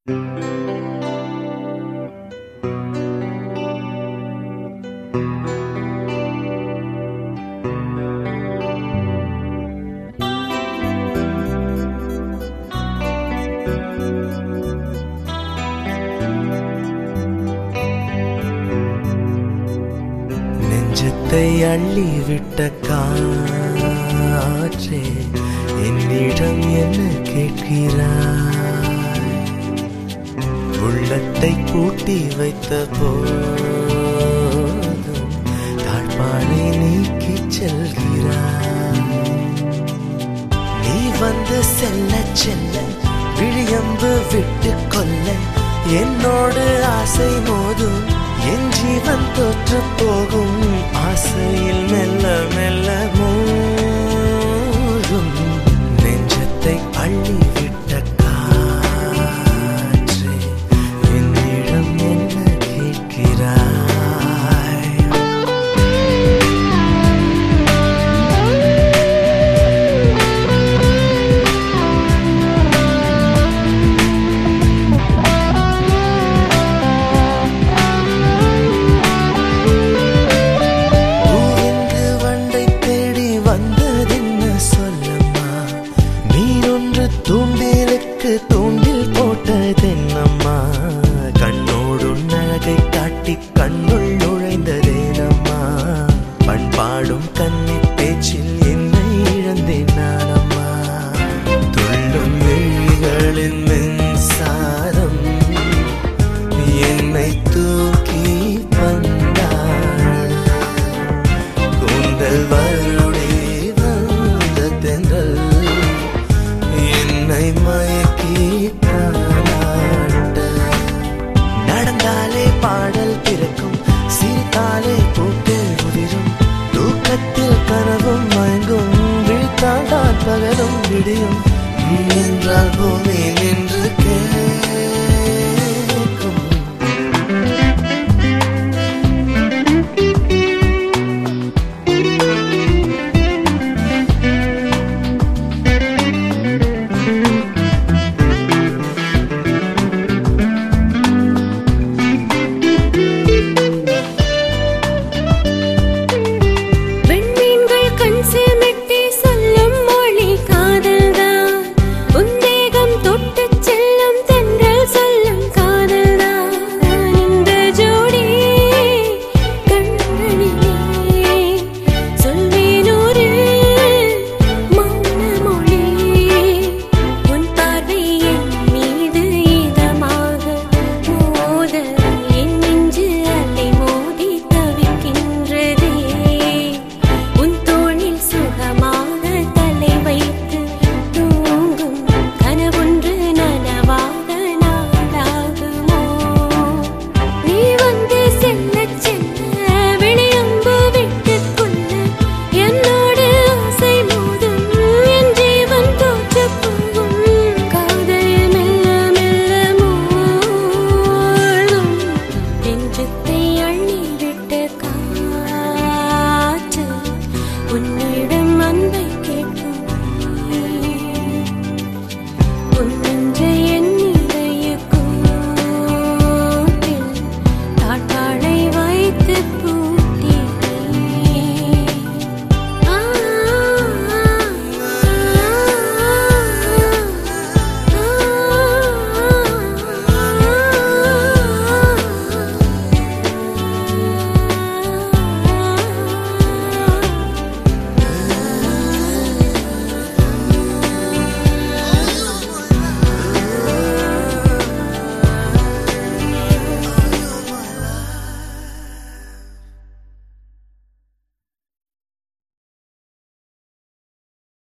நெஞ்சத்தை அள்ளிவிட்ட காற்றே என்னிடம் என்ன கேட்கிறாய்? உள்ளத்தை பூட்டி வைத்த போதும் தாழ்பாலை நீக்கி செல்கிறாய். நீ வந்து செல்ல செல்ல விழியம்பு விட்டு கொல்ல என்னோடு ஆசை மோதும். என் ஜீவன் தோற்று போகும் ஆசையில் மெல்ல மெல்ல மூழ்கும். நெஞ்சத்தை அள்ளிவிட்ட காற்றே என்னிடம் என்ன கேட்கிறாய்? தூண்டில் போட்டதென்னம்மா? கண்ணோடு அழகை காட்டி கண்ணுள் நுழைந்ததேனம்மா? பண்பாடும் கண்ணி பேச்சில் என்னை இழந்தேன் நானம்மா. துள்ளும் விழிகளின் மின்சாரம் என்னை தூக்கி வந்தாள். கூந்தல் வருடி வந்த தென்றல் என்னை மயக்கி தாளாட்ட. நடந்தாலே பாடல் பிறக்கும், சிரித்தாலே பூக்கள் உதிரும். தூக்கத்தில் கனவும் மயங்கும், விழித்தால் தான் பகலும் விடியும். என்றால் பூமி